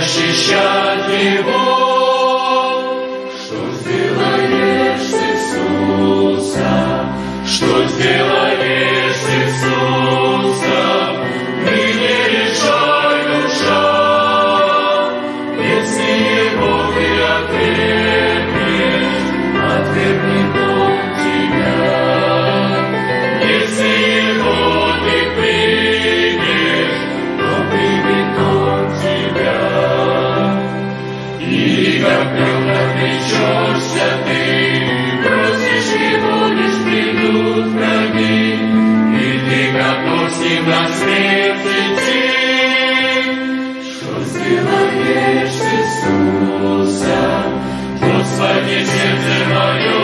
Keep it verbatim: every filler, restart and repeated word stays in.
защищать его. Что сделаешь с Иисусом? Что сделаешь с Иисусом? Ныне решай, душа, если его ты отвергнешь, отвергнет он тебя. Если его ты примешь, то примет он тебя. И как бревна отречешься ты, просишь его, лишь придут враги, и ты готов с ним на смерть идти. Что сделаешь с Иисусом? Господи, сердце мое